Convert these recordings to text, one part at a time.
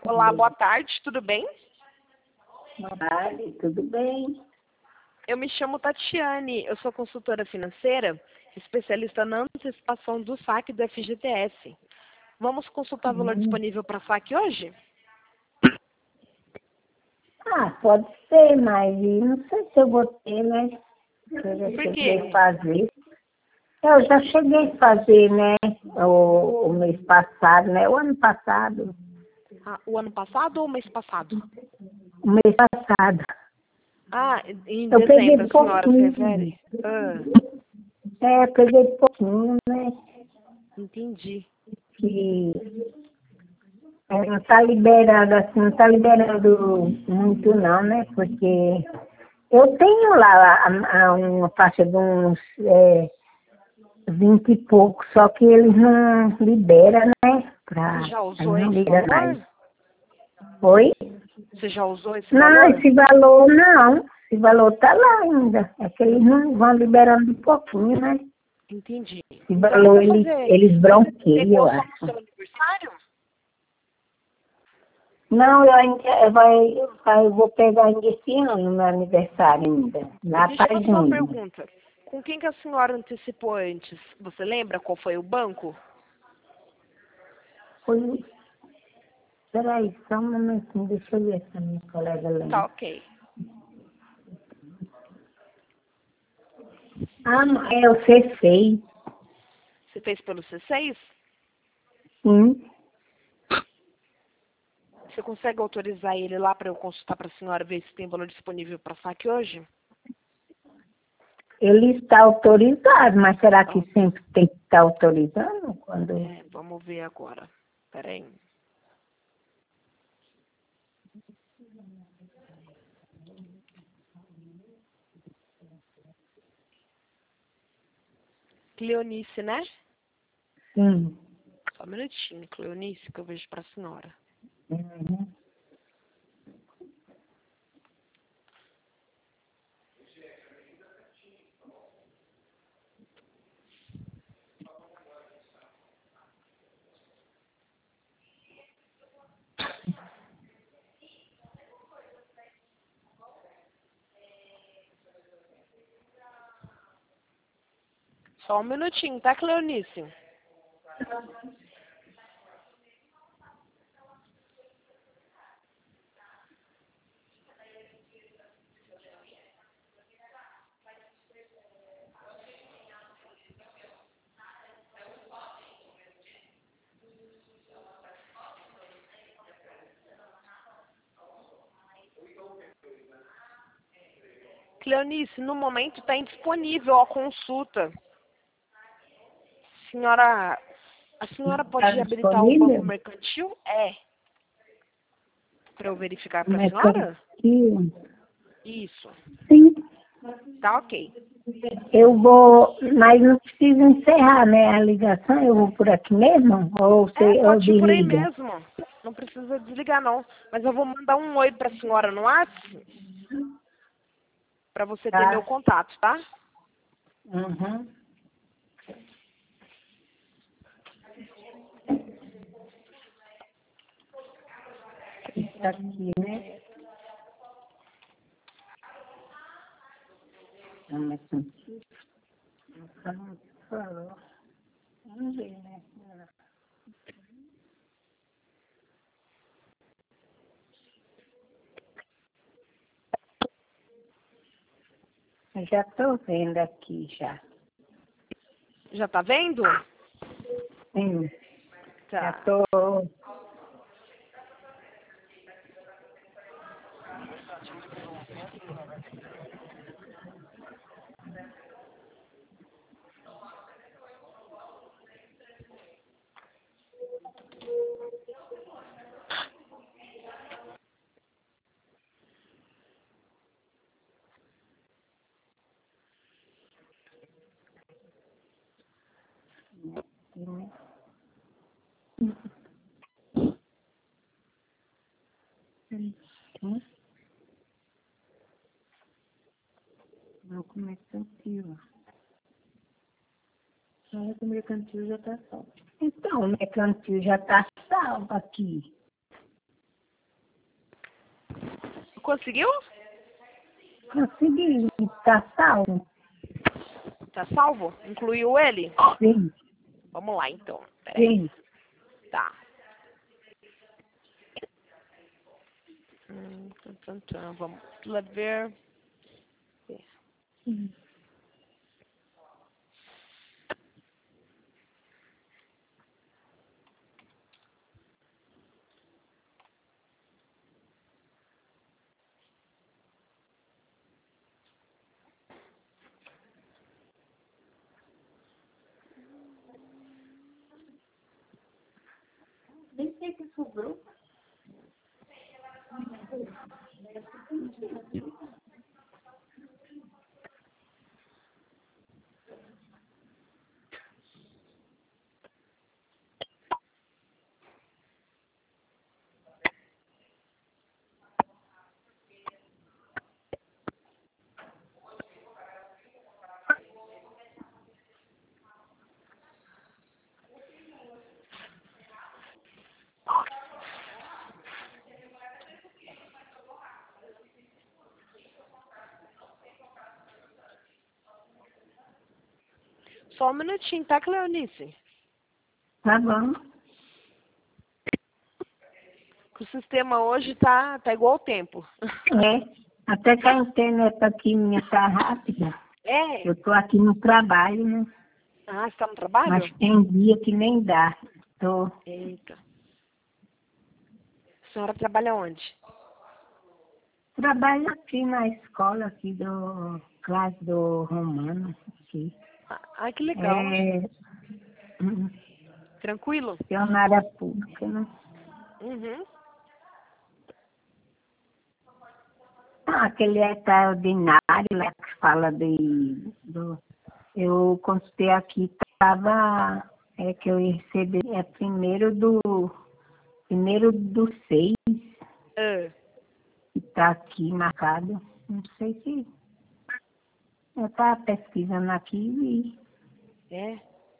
Olá, boa tarde, tudo bem? Boa tarde, tudo bem? Eu me chamo Tatiane, eu sou consultora financeira, especialista na antecipação do saque do FGTS. Vamos consultar o valor disponível para saque hoje? Pode ser, mas não sei se eu vou ter, né? Eu já Por cheguei quê? a fazer. Eu já cheguei a fazer, né? O mês passado, né? O ano passado. O ano passado ou o mês passado? O mês passado. Em Eu peguei dezembro, a senhora se pouquinho. refere? Peguei pouquinho, né? Entendi. Que não está liberando, assim, não está liberando muito não, né? Porque eu tenho lá uma faixa de uns 20 e pouco, só que eles não liberam, né? Você já Aí usou não esse libera mais. valor? Oi? Você já usou esse Não, valor? esse valor não. Esse valor tá lá ainda. É que eles não vão liberando de pouquinho, né? Entendi. Esse Então, valor vamos fazer. eles bronqueiam, Pegou eu só no acho. seu aniversário? Não, eu vou pegar ainda esse ano, no meu aniversário ainda. Lá Deixa eu para fazer uma junho. pergunta. Com quem que a senhora antecipou antes? Você lembra qual foi o banco? Foi. Peraí, só um momentinho, deixa eu ver se a minha colega Tá, lembra. ok. É o C6. Você fez pelo C6? Sim. Você consegue autorizar ele lá para eu consultar para a senhora ver se tem valor disponível para saque hoje? Ele está autorizado, mas será que Ó, sempre tem que estar autorizando? vamos ver agora. Peraí. Cleonice, né? Sim. Só um minutinho, Cleonice, que eu vejo para a senhora. Uhum. Só um minutinho, tá, Cleonice? Cleonice, no momento está indisponível a consulta. A senhora Está pode habilitar o banco disponível? mercantil? Para eu verificar para a senhora? Mercantil? Isso. Sim. Tá ok. Eu vou, mas não precisa encerrar, né, a ligação, eu vou por aqui mesmo? Ou eu Pode ir por aí desligo? mesmo. Não precisa desligar, não. Mas eu vou mandar um oi para a senhora no WhatsApp para você ter meu Tá. contato, tá? Uhum. Isso aqui, né? Não, mas não falou. Vamos ver, né? Eu já estou vendo aqui já. Já tá vendo? Sim, já Tá. estou. Banco mercantil. O mercantil já está salvo. Então, o mercantil já está salvo aqui. conseguiu? Consegui, tá salvo. Tá salvo? Incluiu ele? Sim, Vamos lá, então. Peraí. sim. Tá. Vamos lá ver. Só um minutinho, tá, Cleonice? Tá bom. O sistema hoje tá igual ao tempo. É, até que a internet aqui minha tá rápida. É? Eu tô aqui no trabalho, né? Ah, você tá no trabalho? Mas tem dia que nem dá. Tô. Eita. A senhora trabalha onde? Trabalho aqui na escola aqui do classe do Romano. Aqui. Ah, que legal. É, Tranquilo? funcionária pública, né? Uhum. Ah, aquele extraordinário lá que fala eu consultei aqui, que eu recebi, primeiro do 6, Ah, que está aqui marcado. Não sei se eu estava pesquisando aqui é?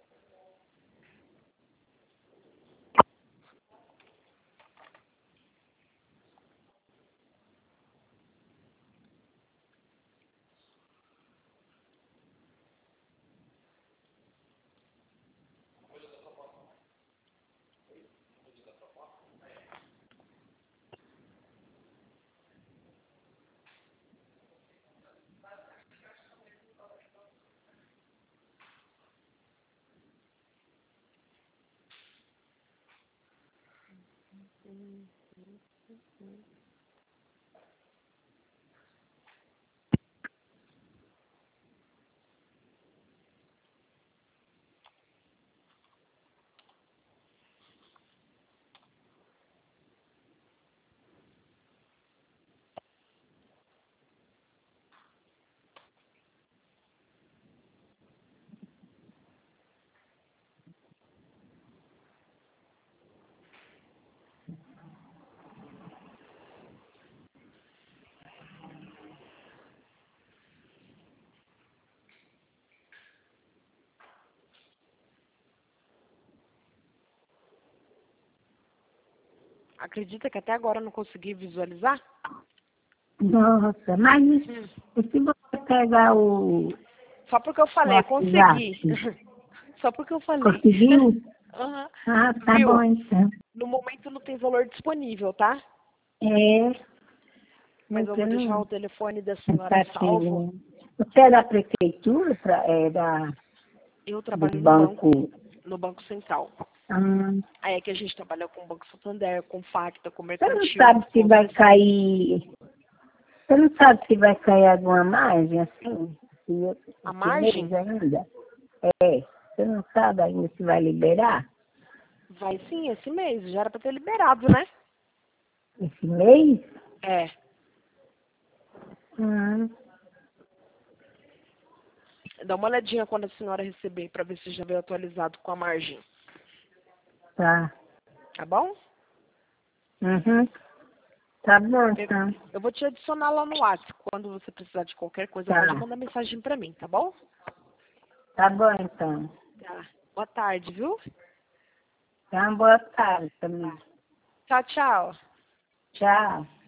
Acredita que até agora eu não consegui visualizar? nossa, mas Hum. e se você pegar o Só porque eu falei, consegui. WhatsApp, Só porque eu falei. conseguiu? Aham. Ah, tá Viu? bom então. No momento não tem valor disponível, tá? É, Mas eu você vou deixar o não telefone da senhora está salvo. querendo. Você é da prefeitura, Eu do trabalho banco? no Banco Central. Ah, Aí é que a gente trabalha com o Banco Santander, com Facta, com você não Mercantil, sabe se com vai C6. cair. Você não sabe se vai cair alguma margem assim? A Esse mês margem ainda? É. Você não sabe ainda se vai liberar? vai sim esse mês. Já era pra ter liberado, né? Esse mês? É. Hum, Dá uma olhadinha quando a senhora receber pra ver se já veio atualizado com a margem. tá. Tá bom? Uhum. Tá bom, então. Eu vou te adicionar lá no WhatsApp. Quando você precisar de qualquer coisa, Tá. pode mandar mensagem pra mim, tá bom? Tá bom, então. Tá. Boa tarde, viu? Tá uma boa tarde também. Tchau, tchau. Tchau.